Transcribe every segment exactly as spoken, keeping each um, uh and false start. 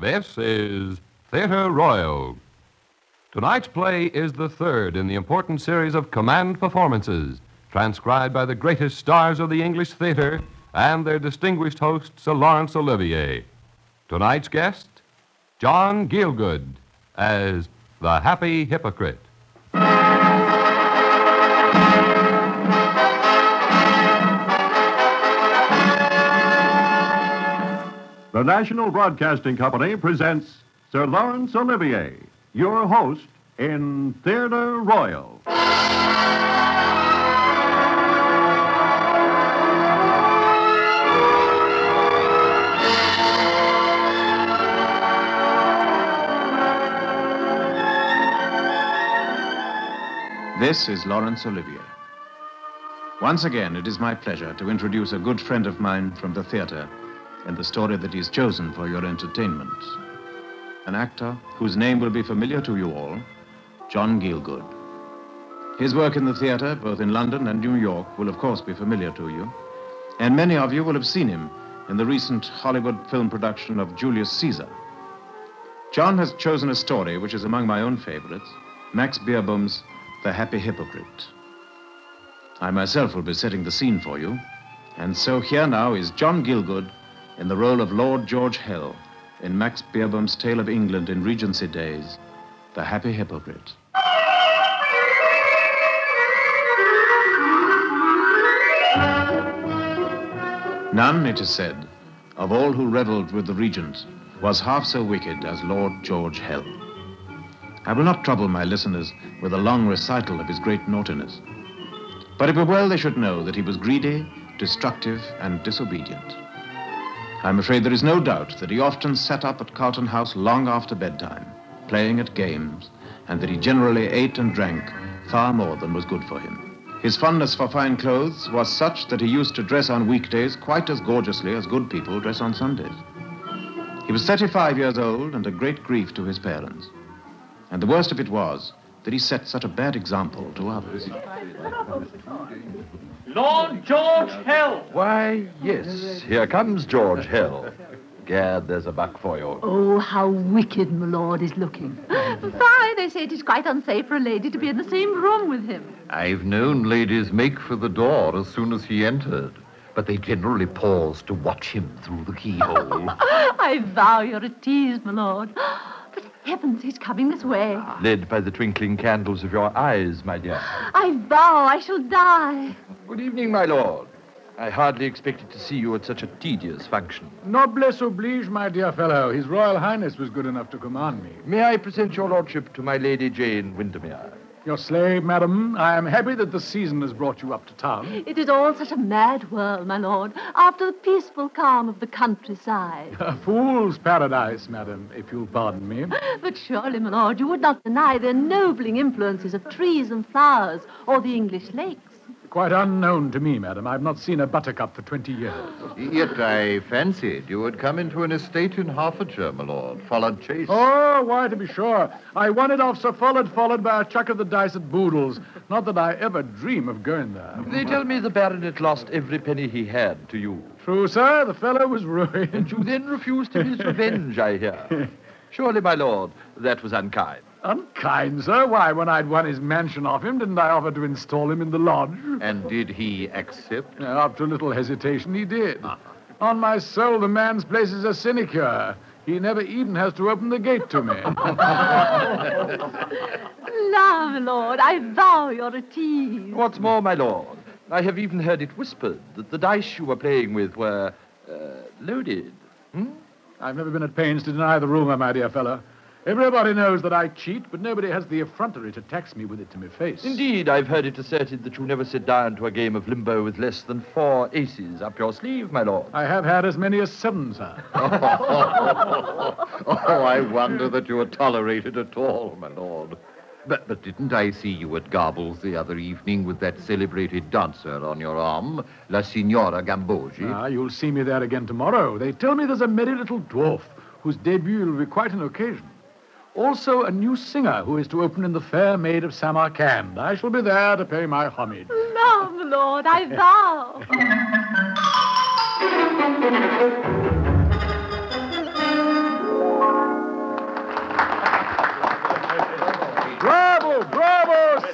This is Theatre Royal. Tonight's play is the third in the important series of command performances, transcribed by the greatest stars of the English theater and their distinguished host, Sir Laurence Olivier. Tonight's guest, John Gielgud, as the Happy Hypocrite. The National Broadcasting Company presents Sir Laurence Olivier, your host in Theatre Royal. This is Laurence Olivier. Once again, it is my pleasure to introduce a good friend of mine from the theater in the story that he's chosen for your entertainment. An actor whose name will be familiar to you all, John Gielgud. His work in the theater, both in London and New York, will of course be familiar to you, and many of you will have seen him in the recent Hollywood film production of Julius Caesar. John has chosen a story which is among my own favorites, Max Beerbohm's The Happy Hypocrite. I myself will be setting the scene for you, and so here now is John Gielgud in the role of Lord George Hell in Max Beerbohm's Tale of England in Regency days, The Happy Hypocrite. None, it is said, of all who revelled with the regent was half so wicked as Lord George Hell. I will not trouble my listeners with a long recital of his great naughtiness, but it were well they should know that he was greedy, destructive, and disobedient. I'm afraid there is no doubt that he often sat up at Carlton House long after bedtime, playing at games, and that he generally ate and drank far more than was good for him. His fondness for fine clothes was such that he used to dress on weekdays quite as gorgeously as good people dress on Sundays. He was thirty-five years old and a great grief to his parents. And the worst of it was that he set such a bad example to others. Lord George Hell! Why, yes, here comes George Hell. Gad, there's a buck for you. Oh, how wicked my lord is looking. Fie, they say it is quite unsafe for a lady to be in the same room with him. I've known ladies make for the door as soon as he entered, but they generally paused to watch him through the keyhole. I vow you're a tease, my lord. But heavens, he's coming this way. Led by the twinkling candles of your eyes, my dear. I vow I shall die. Good evening, my lord. I hardly expected to see you at such a tedious function. Noblesse oblige, my dear fellow. His Royal Highness was good enough to command me. May I present your lordship to my Lady Jane Windermere? Your slave, madam. I am happy that the season has brought you up to town. It is all such a mad world, my lord, after the peaceful calm of the countryside. A fool's paradise, madam, if you'll pardon me. But surely, my lord, you would not deny the ennobling influences of trees and flowers or the English lakes. Quite unknown to me, madam. I've not seen a buttercup for twenty years. Yet I fancied you had come into an estate in Hertfordshire, my lord. Followed chase. Oh, why, to be sure. I won it off Sir Follett Follett by a chuck of the dice at Boodle's. Not that I ever dream of going there. They tell me the baronet lost every penny he had to you. True, sir. The fellow was ruined. And you then refused him his revenge, I hear. Surely, my lord, that was unkind. Unkind, sir? Why, when I'd won his mansion off him, didn't I offer to install him in the lodge? And did he accept? Uh, after a little hesitation, he did. Uh-huh. On my soul, the man's place is a sinecure. He never even has to open the gate to me. La, my lord, I vow you're a tease. What's more, my lord, I have even heard it whispered that the dice you were playing with were uh, loaded. Hmm? I've never been at pains to deny the rumor, my dear fellow. Everybody knows that I cheat, but nobody has the effrontery to tax me with it to my face. Indeed, I've heard it asserted that you never sit down to a game of limbo with less than four aces up your sleeve, my lord. I have had as many as seven, sir. oh, oh, I wonder that you are tolerated at all, my lord. But, but didn't I see you at Garble's the other evening with that celebrated dancer on your arm, La Signora Gambogi? Ah, you'll see me there again tomorrow. They tell me there's a merry little dwarf whose debut will be quite an occasion. Also, a new singer who is to open in the Fair Maid of Samarkand. I shall be there to pay my homage. No, my lord, I vow.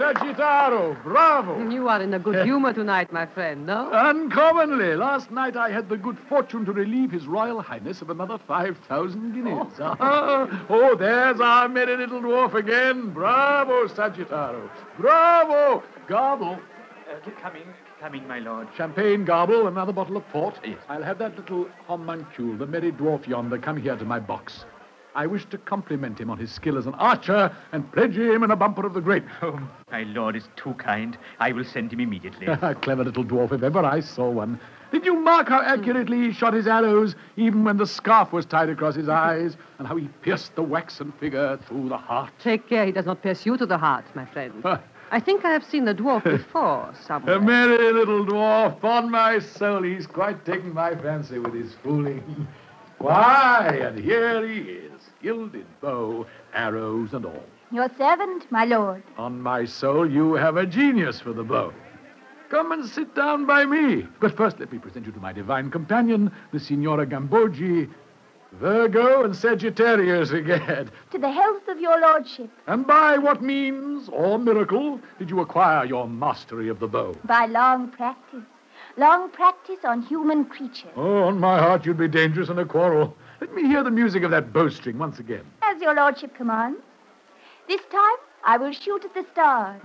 Sagittaro, bravo! You are in a good humor tonight, my friend, no? Uncommonly. Last night I had the good fortune to relieve His Royal Highness of another five thousand guineas. Oh. oh, there's our merry little dwarf again. Bravo, Sagittaro. Bravo! Gobble. Uh, coming, coming, my lord. Champagne, Gobble, another bottle of port. Yes. I'll have that little homuncule, the merry dwarf yonder, come here to my box. I wish to compliment him on his skill as an archer and pledge him in a bumper of the grape. Oh, my lord is too kind. I will send him immediately. Clever little dwarf, if ever I saw one. Did you mark how accurately he shot his arrows, even when the scarf was tied across his eyes, and how he pierced the waxen figure through the heart? Take care he does not pierce you to the heart, my friend. I think I have seen the dwarf before, somewhere. A merry little dwarf. On my soul, he's quite taken my fancy with his fooling. Why, and here he is, gilded bow, arrows and all. Your servant, my lord. On my soul, you have a genius for the bow. Come and sit down by me. But first, let me present you to my divine companion, the Signora Gambogi, Virgo and Sagittarius again. To the health of your lordship. And by what means or miracle did you acquire your mastery of the bow? By long practice. Long practice on human creatures. Oh, on my heart, you'd be dangerous in a quarrel. Let me hear the music of that bowstring once again. As your lordship commands. This time, I will shoot at the stars.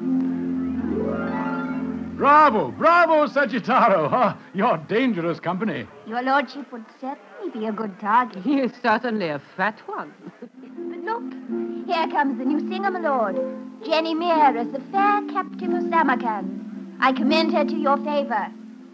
Bravo, bravo, Sagittaro. Huh? You're dangerous company. Your lordship would certainly be a good target. He is certainly a fat one. But look, here comes the new singer, my lord. Jenny Mere as the fair captive of Samarkand. I commend her to your favor.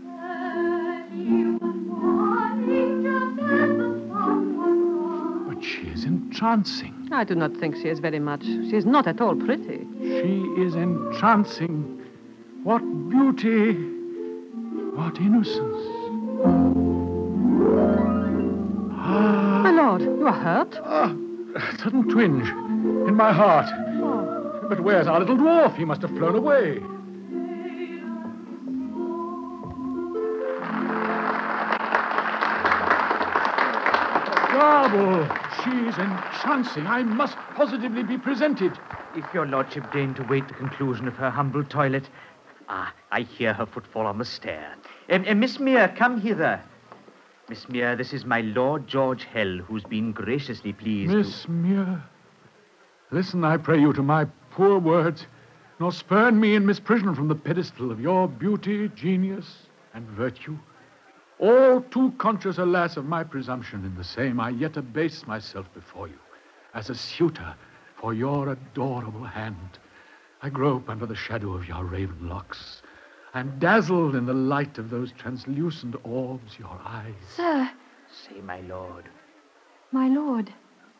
But she is entrancing. I do not think she is very much. She is not at all pretty. She is entrancing. What beauty. What innocence. Ah. My lord, you are hurt? Ah, a sudden twinge in my heart. Oh. But where's our little dwarf? He must have flown away. Gobble, she's entrancing. I must positively be presented. If your lordship deign to wait the conclusion of her humble toilet. Ah, I hear her footfall on the stair. Uh, uh, Miss Mere, come hither. Miss Mere, this is my Lord George Hell, who's been graciously pleased Miss to... Mere, listen, I pray you, to my poor words, nor spurn me in misprision from the pedestal of your beauty, genius, and virtue. All too conscious, alas, of my presumption in the same, I yet abase myself before you as a suitor for your adorable hand. I grope under the shadow of your raven locks. I'm dazzled in the light of those translucent orbs, your eyes. Sir. Say, my lord. My lord,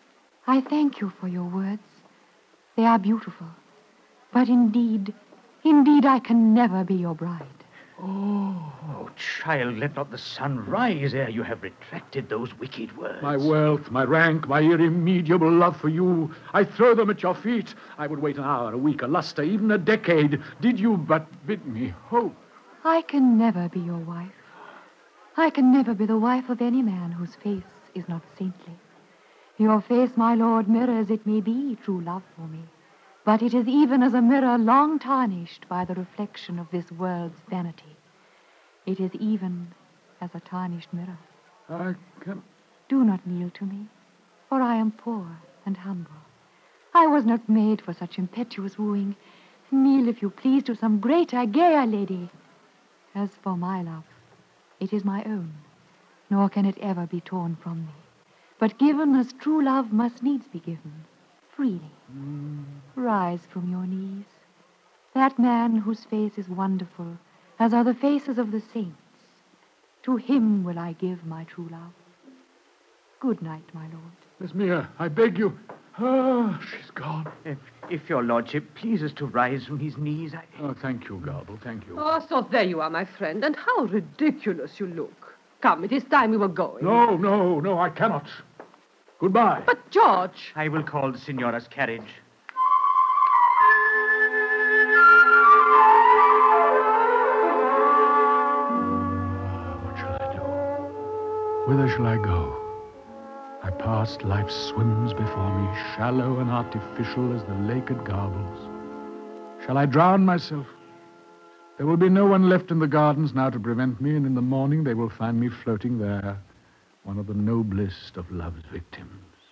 I thank you for your words. They are beautiful. But indeed, indeed, I can never be your bride. Oh. Oh, child, let not the sun rise ere you have retracted those wicked words. My wealth, my rank, my irremediable love for you, I throw them at your feet. I would wait an hour, a week, a lustre, even a decade, did you but bid me hope. I can never be your wife. I can never be the wife of any man whose face is not saintly. Your face, my lord, mirrors, it may be, true love for me. But it is even as a mirror long tarnished by the reflection of this world's vanity. It is even as a tarnished mirror. I can... Do not kneel to me, for I am poor and humble. I was not made for such impetuous wooing. Kneel, if you please, to some greater, gayer lady. As for my love, it is my own, nor can it ever be torn from me, but given as true love must needs be given, freely. Mm. Rise from your knees. That man whose face is wonderful, as are the faces of the saints, to him will I give my true love. Good night, my lord. Miss Mere, I beg you. Ah, she's gone. If, if your lordship pleases to rise from his knees, I... Oh, thank you, Gobble, thank you. Oh, so there you are, my friend, and how ridiculous you look. Come, it is time we were going. No, no, no, I cannot. Goodbye. But, George... I will call the Signora's carriage. What shall I do? Whither shall I go? My past life swims before me, shallow and artificial as the lake at Garbles. Shall I drown myself? There will be no one left in the gardens now to prevent me, and in the morning they will find me floating there, one of the noblest of love's victims.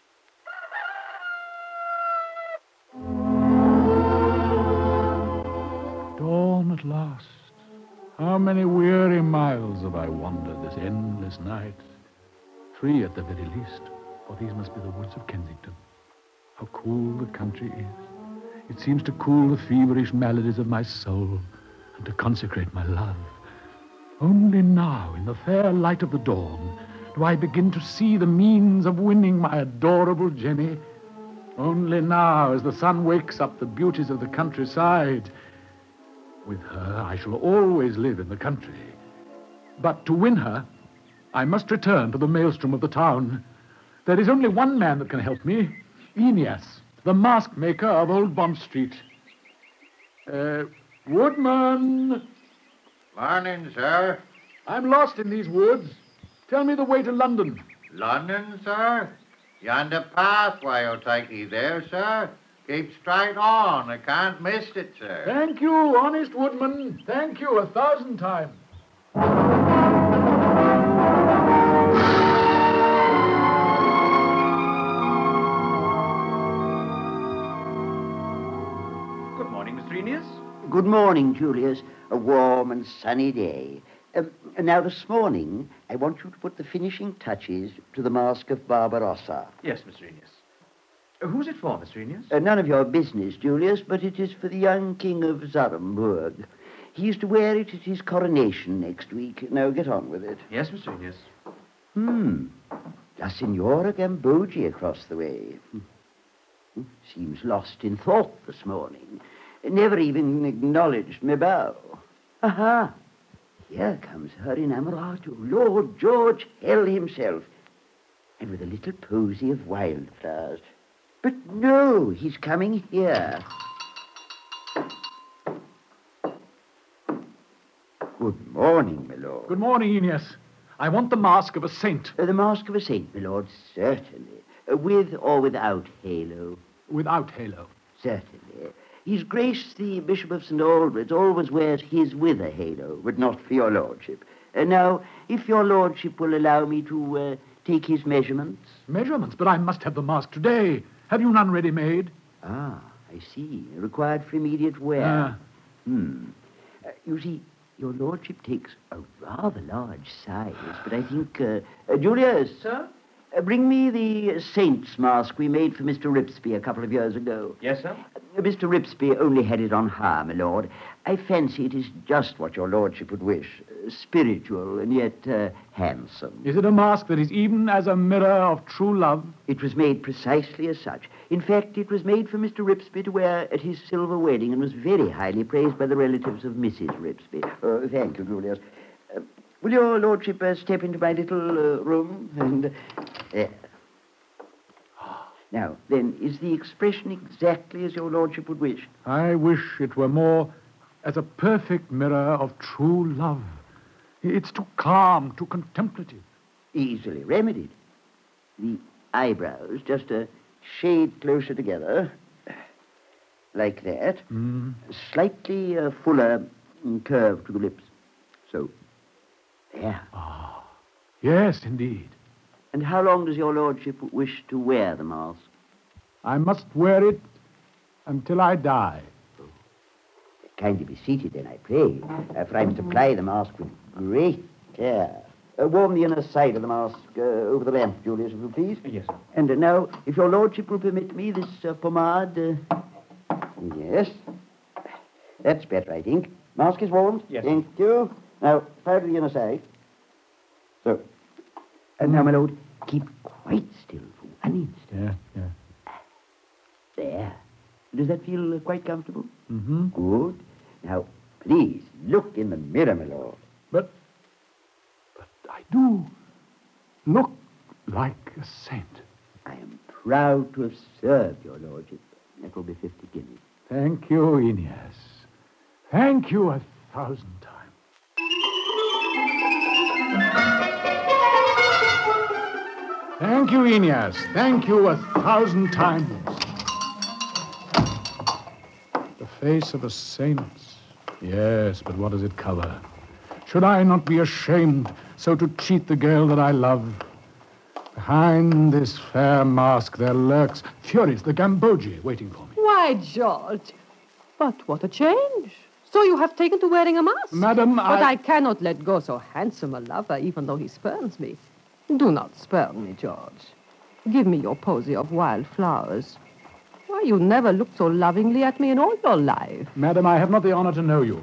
Dawn at last. How many weary miles have I wandered this endless night? Three at the very least, for these must be the woods of Kensington. How cool the country is. It seems to cool the feverish maladies of my soul and to consecrate my love. Only now, in the fair light of the dawn, do I begin to see the means of winning my adorable Jenny. Only now, as the sun wakes up the beauties of the countryside. With her, I shall always live in the country. But to win her, I must return to the maelstrom of the town. There is only one man that can help me, Aeneas, the mask maker of Old Bond Street. Uh, Woodman! Morning, sir. I'm lost in these woods. Tell me the way to London. London, sir? Yonder pathway will take you there, sir. Keep straight on. I can't miss it, sir. Thank you, honest woodman. Thank you a thousand times. Good morning, Mister Aeneas. Good morning, Julius. A warm and sunny day. Um, now, this morning, I want you to put the finishing touches to the Mask of Barbarossa. Yes, Mister Aeneas. Uh, who's it for, Mister Aeneas? Uh, none of your business, Julius, but it is for the young king of Zarumburg. He is to wear it at his coronation next week. Now, get on with it. Yes, Mister Aeneas. Hmm. La Signora Gambogi across the way. Hmm. Seems lost in thought this morning. Never even acknowledged me bow. Aha! Here comes her inamorato, Lord George Hell himself, and with a little posy of wildflowers. But no, he's coming here. Good morning, my lord. Good morning, Aeneas. I want the mask of a saint. Uh, the mask of a saint, my lord, certainly. Uh, with or without halo? Without halo. Certainly. His Grace, the Bishop of Saint Albans, always wears his with a halo, but not for your lordship. Uh, now, if your lordship will allow me to uh, take his measurements. Measurements? But I must have the mask today. Have you none ready-made? Ah, I see. Required for immediate wear. Ah. Hmm. Uh, you see, your lordship takes a rather large size, but I think... Uh, uh, Julius. Sir? Uh, bring me the saint's mask we made for Mister Ripsby a couple of years ago. Yes, sir? Uh, Mister Ripsby only had it on hire, my lord. I fancy it is just what your lordship would wish. Uh, spiritual and yet uh, handsome. Is it a mask that is even as a mirror of true love? It was made precisely as such. In fact, it was made for Mister Ripsby to wear at his silver wedding and was very highly praised by the relatives of Missus Ripsby. Uh, thank you, Julius. Uh, will your lordship uh, step into my little uh, room and... Uh, now, then, is the expression exactly as your lordship would wish? I wish it were more as a perfect mirror of true love. It's too calm, too contemplative. Easily remedied. The eyebrows just a shade closer together, like that. Mm. Slightly uh, fuller curve to the lips. So, there. Ah, yes, indeed. And how long does your lordship wish to wear the mask? I must wear it until I die. Kindly be seated, then, I pray, uh, for I'm to apply the mask with great care. Uh, warm the inner side of the mask uh, over the lamp, Julius, if you please. Yes, sir. And uh, now, if your lordship will permit me, this uh, pomade... Uh... Yes. That's better, I think. Mask is warmed. Yes. Thank you. Now, powder the inner side. So. And now, my lord, keep quite still for one instant. Yeah, yeah. There. Does that feel uh, quite comfortable? Mm-hmm. Good. Now, please, look in the mirror, my lord. But, but I do look like a saint. I am proud to have served your lordship. That will be fifty guineas. Thank you, Aeneas. Thank you a thousand times. Thank you, Aeneas. Thank you a thousand times. The face of a saint. Yes, but what does it cover? Should I not be ashamed so to cheat the girl that I love? Behind this fair mask there lurks Furies, the Gambogi, waiting for me. Why, George, but what a change. So you have taken to wearing a mask? Madam, I... But I cannot let go so handsome a lover, even though he spurns me. Do not spurn me, George. Give me your posy of wild flowers. Why, you never looked so lovingly at me in all your life. Madam, I have not the honor to know you.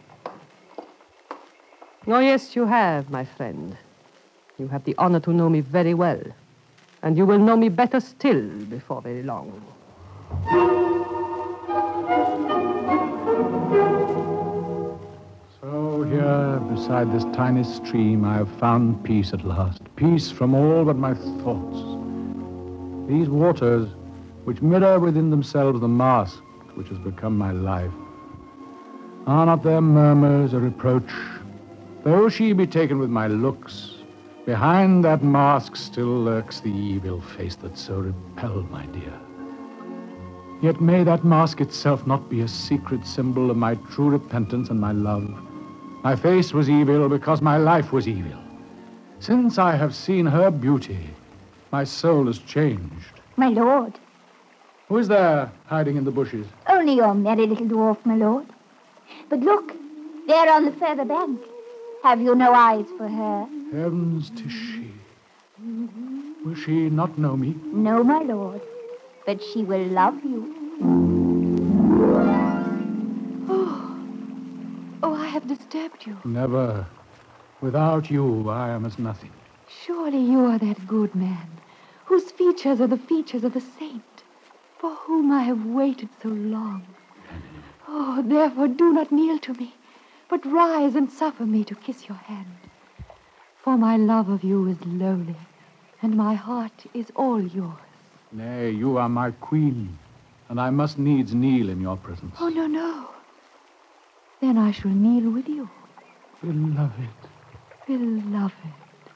Oh, yes, you have, my friend. You have the honor to know me very well. And you will know me better still before very long. So here, beside this tiny stream, I have found peace at last. Peace from all but my thoughts. These waters, which mirror within themselves the mask which has become my life, are not their murmurs a reproach? Though she be taken with my looks, behind that mask still lurks the evil face that so repelled my dear. Yet may that mask itself not be a secret symbol of my true repentance and my love. My face was evil because my life was evil. Since I have seen her beauty, my soul has changed. My lord. Who is there hiding in the bushes? Only your merry little dwarf, my lord. But look, there on the further bank. Have you no eyes for her? Heavens, 'tis she. Will she not know me? No, my lord. But she will love you. Oh, oh, I have disturbed you. Never. Without you, I am as nothing. Surely you are that good man, whose features are the features of a saint, for whom I have waited so long. Oh, therefore do not kneel to me, but rise and suffer me to kiss your hand. For my love of you is lowly, and my heart is all yours. Nay, you are my queen, and I must needs kneel in your presence. Oh, no, no. Then I shall kneel with you. Beloved. Beloved.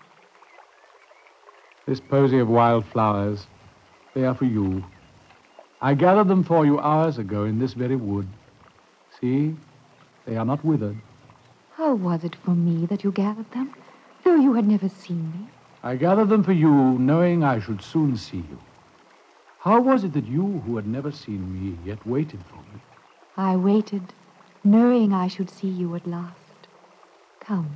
This posy of wild flowers, they are for you. I gathered them for you hours ago in this very wood. See, they are not withered. How was it for me that you gathered them, though you had never seen me? I gathered them for you, knowing I should soon see you. How was it that you, who had never seen me, yet waited for me? I waited, knowing I should see you at last. Come.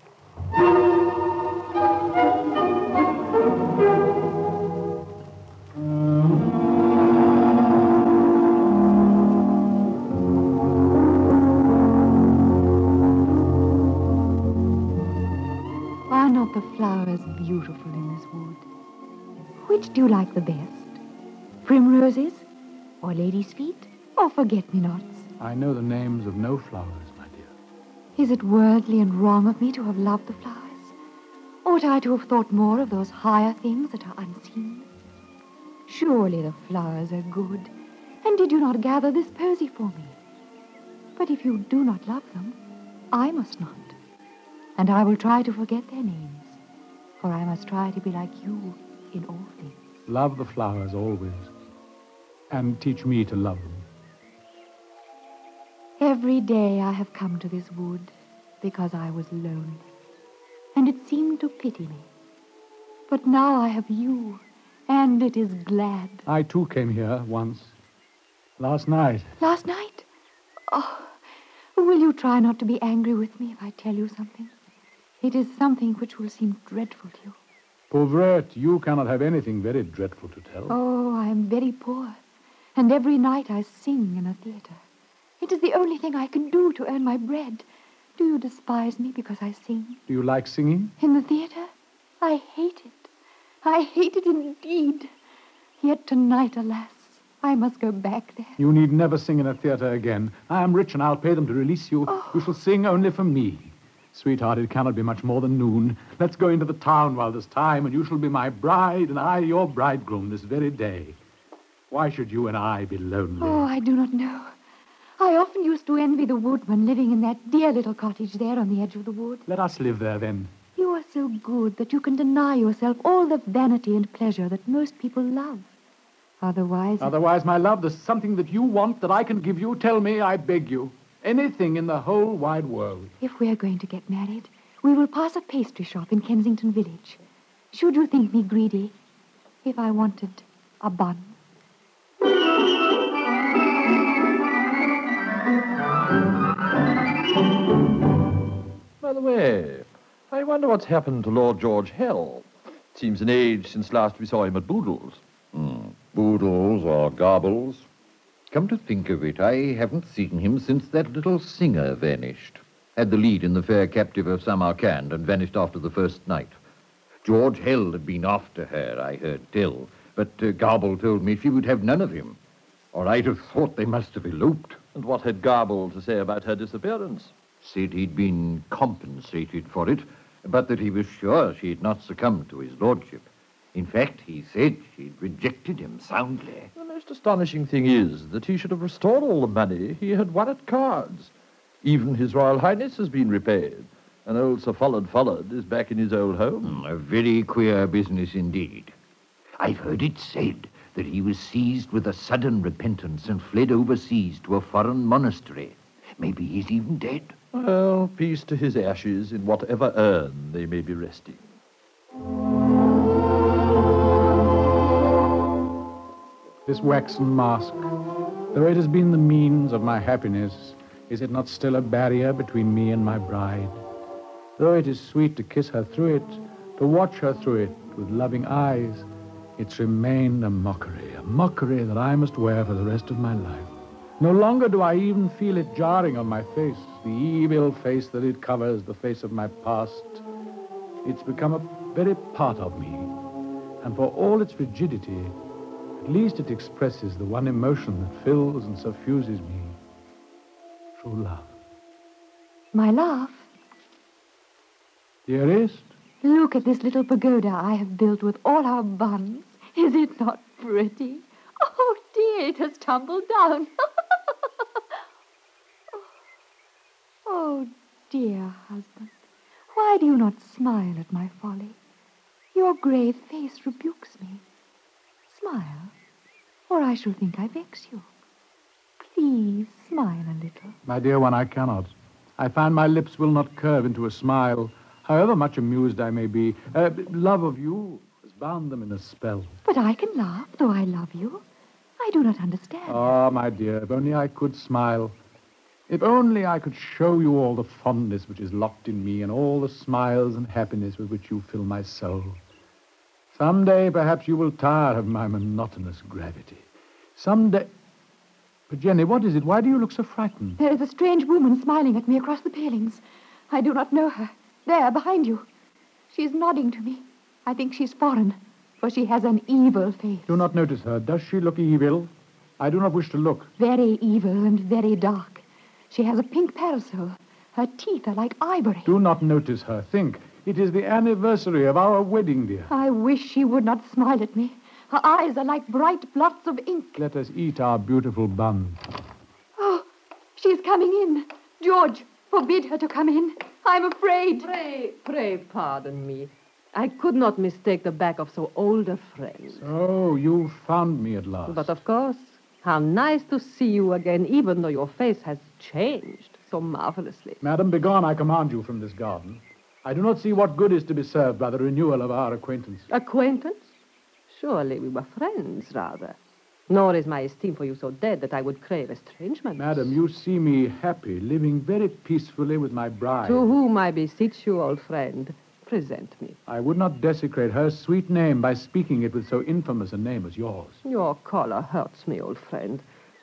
Are not the flowers beautiful in this wood? Which do you like the best? Primroses, or ladies' feet, or forget-me-nots? I know the names of no flowers, my dear. Is it worldly and wrong of me to have loved the flowers? Ought I to have thought more of those higher things that are unseen? Surely the flowers are good, and did you not gather this posy for me? But if you do not love them, I must not. And I will try to forget their names, for I must try to be like you in all things. Love the flowers always, and teach me to love them. Every day I have come to this wood because I was lonely, and it seemed to pity me. But now I have you, and it is glad. I too came here once, last night. Last night? Oh, will you try not to be angry with me if I tell you something? It is something which will seem dreadful to you. Pauvrette, you cannot have anything very dreadful to tell. Oh, I am very poor, and every night I sing in a theater. It is the only thing I can do to earn my bread. Do you despise me because I sing? Do you like singing? In the theater? I hate it. I hate it indeed. Yet tonight, alas, I must go back there. You need never sing in a theater again. I am rich and I'll pay them to release you. Oh. You shall sing only for me. Sweetheart, it cannot be much more than noon. Let's go into the town while there's time, and you shall be my bride, and I your bridegroom this very day. Why should you and I be lonely? Oh, I do not know. I often used to envy the woodman living in that dear little cottage there on the edge of the wood. Let us live there, then. You are so good that you can deny yourself all the vanity and pleasure that most people love. Otherwise... Otherwise, my love, there's something that you want that I can give you. Tell me, I beg you. Anything in the whole wide world. If we are going to get married, we will pass a pastry shop in Kensington Village. Should you think me greedy if I wanted a bun? By the way, I wonder what's happened to Lord George Hell. Seems an age since last we saw him at Boodle's. Hmm. Boodles or Garbles. Come to think of it, I haven't seen him since that little singer vanished. Had the lead in The Fair Captive of Samarkand and vanished after the first night. George Hell had been after her, I heard tell, but uh, Garble told me she would have none of him. Or I'd have thought they must have eloped. And what had Garble to say about her disappearance? Said he'd been compensated for it, but that he was sure she had not succumbed to his lordship. In fact, he said she'd rejected him soundly. The most astonishing thing is that he should have restored all the money he had won at cards. Even His Royal Highness has been repaid, and old Sir Follard Follard is back in his old home. Mm, a very queer business indeed. I've heard it said that he was seized with a sudden repentance and fled overseas to a foreign monastery. Maybe he's even dead. Well, peace to his ashes in whatever urn they may be resting. This waxen mask, though it has been the means of my happiness, is it not still a barrier between me and my bride? Though it is sweet to kiss her through it, to watch her through it with loving eyes, it's remained a mockery, a mockery that I must wear for the rest of my life. No longer do I even feel it jarring on my face, the evil face that it covers, the face of my past. It's become a very part of me, and for all its rigidity, at least it expresses the one emotion that fills and suffuses me. True love. My love? Dearest? Look at this little pagoda I have built with all our buns. Is it not pretty? Oh, dear, it has tumbled down. Oh, dear husband, why do you not smile at my folly? Your grave face rebukes me. Smile, or I shall think I vex you. Please smile a little. My dear one, I cannot. I find my lips will not curve into a smile, however much amused I may be. Uh, love of you has bound them in a spell. But I can laugh, though I love you. I do not understand. Ah, my dear, if only I could smile. If only I could show you all the fondness which is locked in me and all the smiles and happiness with which you fill my soul. Someday, perhaps you will tire of my monotonous gravity. Someday... But, Jenny, what is it? Why do you look so frightened? There is a strange woman smiling at me across the palings. I do not know her. There, behind you. She is nodding to me. I think she's foreign, for she has an evil face. Do not notice her. Does she look evil? I do not wish to look. Very evil and very dark. She has a pink parasol. Her teeth are like ivory. Do not notice her. Think. It is the anniversary of our wedding, dear. I wish she would not smile at me. Her eyes are like bright blots of ink. Let us eat our beautiful bun. Oh, she's coming in. George, forbid her to come in. I'm afraid. Pray, pray pardon me. I could not mistake the back of so old a friend. Oh, you found me at last. But of course, how nice to see you again, even though your face has changed so marvelously. Madam, begone, I command you from this garden. I do not see what good is to be served by the renewal of our acquaintance. Acquaintance? Surely we were friends, rather. Nor is my esteem for you so dead that I would crave estrangement. Madam, you see me happy, living very peacefully with my bride. To whom I beseech you, old friend, present me. I would not desecrate her sweet name by speaking it with so infamous a name as yours. Your collar hurts me, old friend.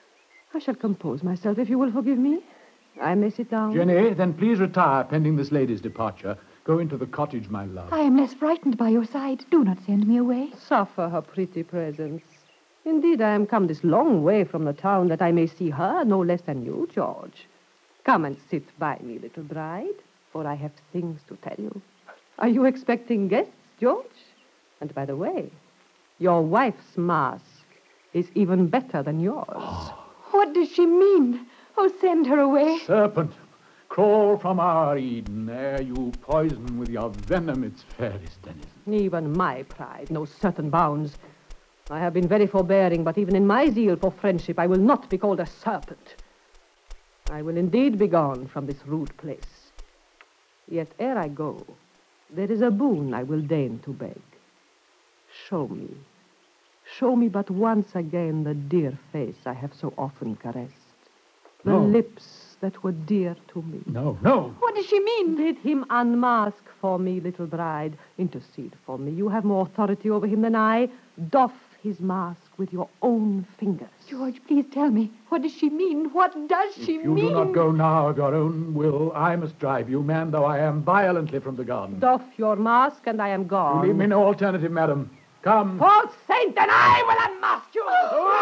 I shall compose myself if you will forgive me. I may sit down. Jenny, then please retire pending this lady's departure. Go into the cottage, my love. I am less frightened by your side. Do not send me away. Suffer her pretty presence. Indeed, I am come this long way from the town that I may see her no less than you, George. Come and sit by me, little bride, for I have things to tell you. Are you expecting guests, George? And by the way, your wife's mask is even better than yours. What does she mean? Oh, send her away. Serpent, crawl from our Eden, ere you poison with your venom its fairest denizen. Even my pride knows certain bounds. I have been very forbearing, but even in my zeal for friendship, I will not be called a serpent. I will indeed be gone from this rude place. Yet ere I go, there is a boon I will deign to beg. Show me, show me but once again the dear face I have so often caressed. The No. lips that were dear to me. No, no. What does she mean? Bid him unmask for me, little bride. Intercede for me. You have more authority over him than I. Doff his mask with your own fingers. George, please tell me. What does she mean? What does she You mean? do not go now of your own will. I must drive you, man though I am, violently from the garden. Doff your mask, and I am gone. You leave me no alternative, madam. Come. False saint, and I will unmask you!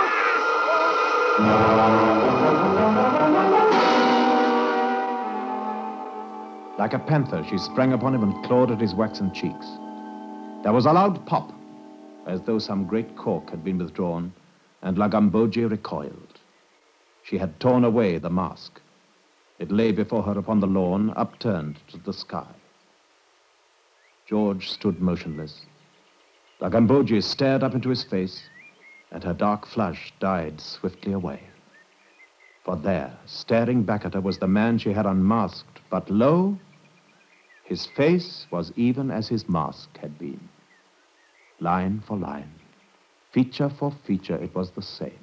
Like a panther, she sprang upon him and clawed at his waxen cheeks. There was a loud pop, as though some great cork had been withdrawn, and La Gambogi recoiled. She had torn away the mask. It lay before her upon the lawn, upturned to the sky. George stood motionless. La Gambogi stared up into his face, and her dark flush died swiftly away. For there, staring back at her, was the man she had unmasked, but lo, his face was even as his mask had been. Line for line, feature for feature, it was the same.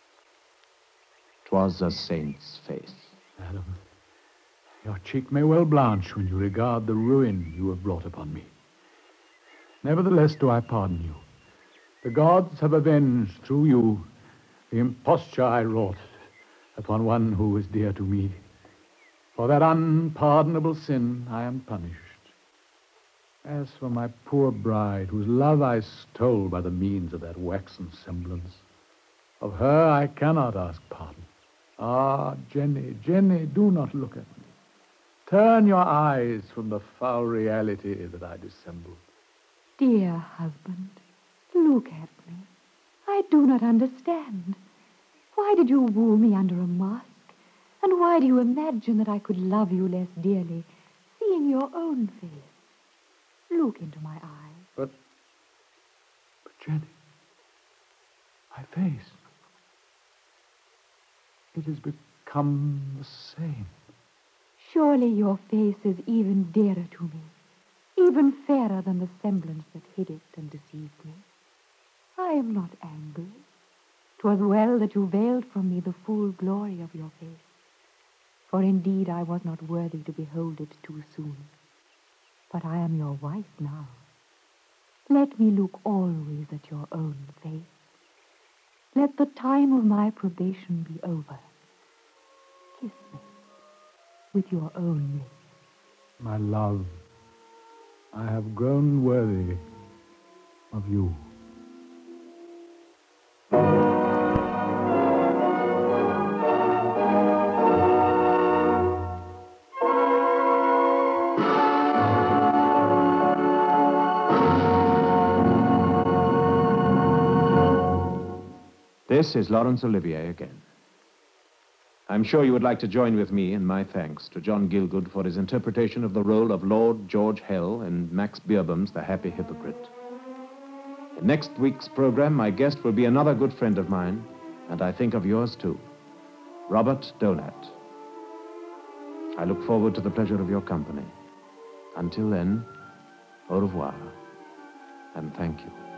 'Twas a saint's face. Madam, your cheek may well blanch when you regard the ruin you have brought upon me. Nevertheless do I pardon you. The gods have avenged through you the imposture I wrought upon one who was dear to me. For that unpardonable sin I am punished. As for my poor bride, whose love I stole by the means of that waxen semblance, of her I cannot ask pardon. Ah, Jenny, Jenny, do not look at me. Turn your eyes from the foul reality that I dissemble. Dear husband, look at me. I do not understand. Why did you woo me under a mask? And why do you imagine that I could love you less dearly, seeing your own face? Look into my eyes. But, but Jenny, my face, it has become the same. Surely your face is even dearer to me, even fairer than the semblance that hid it and deceived me. I am not angry. 'Twas well that you veiled from me the full glory of your face, for indeed I was not worthy to behold it too soon. But I am your wife now. Let me look always at your own face. Let the time of my probation be over. Kiss me with your own lips. My love, I have grown worthy of you. This is Laurence Olivier again. I'm sure you would like to join with me in my thanks to John Gielgud for his interpretation of the role of Lord George Hell in Max Beerbohm's The Happy Hypocrite. In next week's program, my guest will be another good friend of mine, and I think of yours too, Robert Donat. I look forward to the pleasure of your company. Until then, au revoir, and thank you.